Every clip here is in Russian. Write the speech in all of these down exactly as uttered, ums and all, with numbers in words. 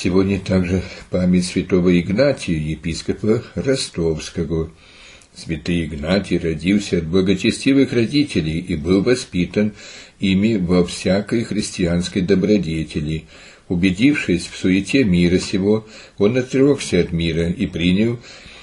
Сегодня также память святого Игнатия, епископа Ростовского. Святый Игнатий родился от благочестивых родителей и был воспитан ими во всякой христианской добродетели. Убедившись в суете мира сего, он отрекся от мира и принял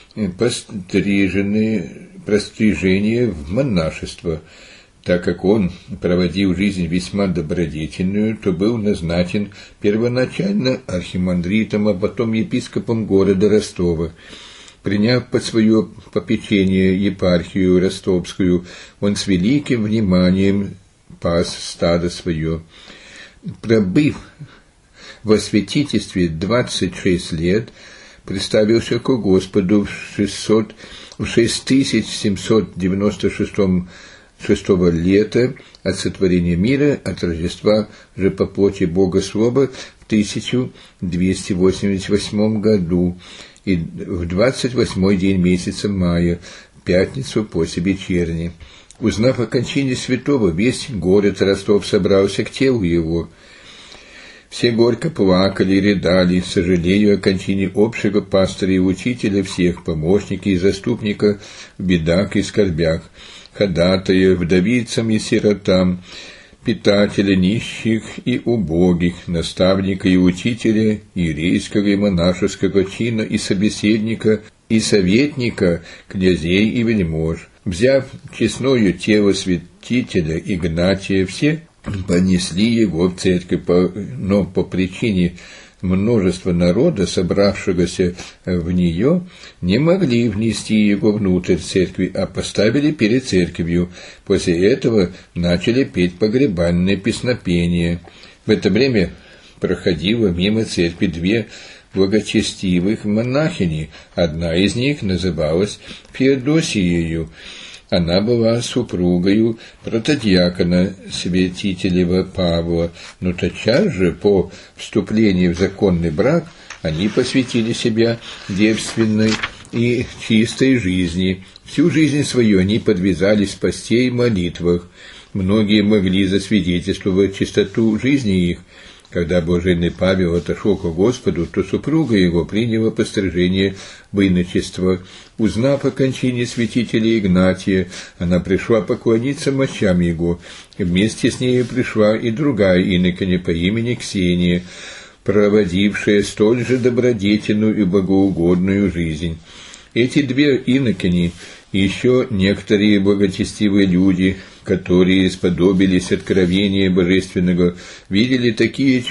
постриженные, пострижение в монашество. Так как он проводил жизнь весьма добродетельную, то был назначен первоначально архимандритом, а потом епископом города Ростова. Приняв под свое попечение епархию ростовскую, он с великим вниманием пас стадо свое. Пробыв во святительстве двадцать шесть лет, представился ко Господу в шесть тысяч семьсот девяносто шестом шестого лета от сотворения мира, от Рождества же по плоти Бога Слова в тысяча двести восемьдесят восьмом году, и в двадцать восьмой день месяца мая, пятницу после вечерни. Узнав о кончине святого, весь город Ростов собрался к телу его. Все горько плакали и рыдали, сожалея о кончине общего пастыря и учителя всех, помощника и заступника в бедах и скорбях, ходатая вдовицам и сиротам, питателя нищих и убогих, наставника и учителя, иерейского и монашеского чина и собеседника и советника князей и вельмож. Взяв честное тело святителя Игнатия, все понесли его в церковь, но по причине множества народа, собравшегося в нее, не могли внести его внутрь церкви, а поставили перед церковью. После этого начали петь погребальное песнопение. В это время проходило мимо церкви две благочестивых монахини. Одна из них называлась Феодосиею. Она была супругою протодиакона святителева Павла, но тотчас же по вступлении в законный брак они посвятили себя девственной и чистой жизни. Всю жизнь свою они подвязались в посте и молитвах. Многие могли засвидетельствовать чистоту жизни их. Когда блаженный Павел отошел к Господу, то супруга его приняла пострижение в иночество. Узнав о кончине святителя Игнатия, она пришла поклониться мощам его. Вместе с нею пришла и другая инокиня по имени Ксения, проводившая столь же добродетельную и богоугодную жизнь. Эти две инокини и еще некоторые благочестивые люди, которые сподобились откровения божественного, видели, такие,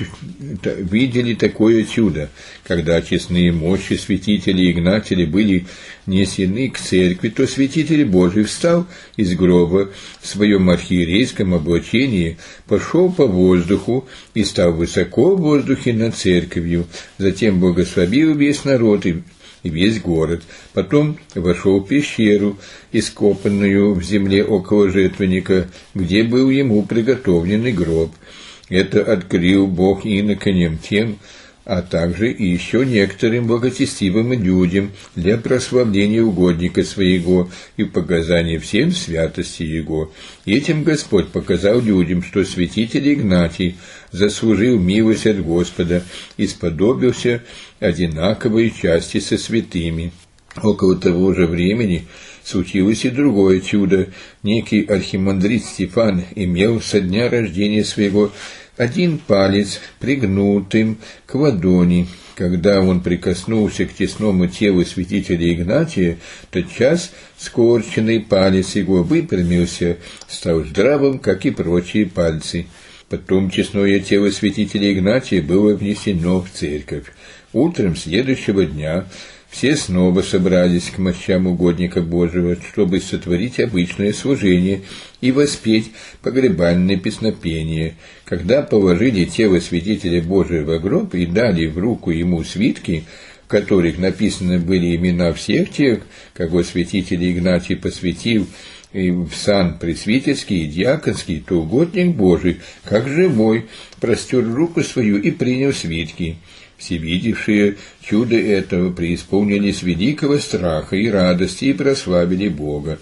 видели такое чудо, когда честные мощи святителя Игнатия были несены к церкви, то святитель Божий встал из гроба в своем архиерейском облачении, пошел по воздуху и стал высоко в воздухе над церковью, затем благословил весь народ и и весь город. Потом вошел в пещеру, ископанную в земле около жертвенника, где был ему приготовленный гроб. Это открыл Бог инокиням тем, а также и еще некоторым благочестивым людям для прославления угодника своего и показания всем святости его. И этим Господь показал людям, что святитель Игнатий заслужил милость от Господа и сподобился одинаковой части со святыми. Около того же времени случилось и другое чудо. Некий архимандрит Стефан имел со дня рождения своего один палец пригнутым к ладони. Когда он прикоснулся к тесному телу святителя Игнатия, тотчас скорченный палец его выпрямился, стал здравым, как и прочие пальцы. Потом честное тело святителя Игнатия было внесено в церковь. Утром следующего дня все снова собрались к мощам угодника Божьего, чтобы сотворить обычное служение и воспеть погребальное песнопение. Когда положили тело святителя Божия в гроб и дали в руку ему свитки, в которых написаны были имена всех тех, кого святитель Игнатий посвятил и в сан пресвитерский и диаконский, то угодник Божий, как живой, простер руку свою и принял свитки. Все видевшие чудо этого преисполнились великого страха и радости и прославили Бога.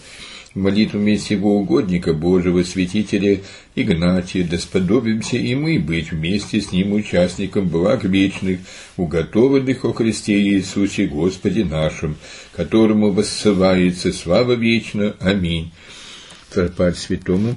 молитвами сего угодника Божьего, святителя Игнатия, да сподобимся и мы быть вместе с ним участником благ вечных, уготованных о Христе Иисусе Господе нашим, которому воссылается слава вечна. Аминь. Тропарь святому.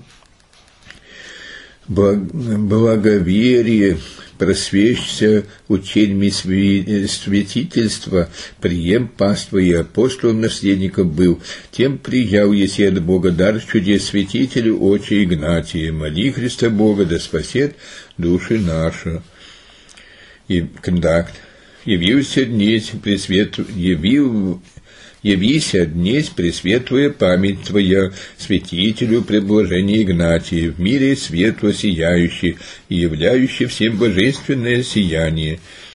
Благоверие, просвещся ученьми святительства, прием паства и апостолом наследником был, тем приял еси от Бога дар чудес святителю отче Игнатия, моли Христа Бога, да спасет души наши. И кондакт. Явился днесь пресвет, явил Явися днесь пресветлая память Твоя, святителю преблажения Игнатия, в мире светло сияющий и являющий всем божественное сияние.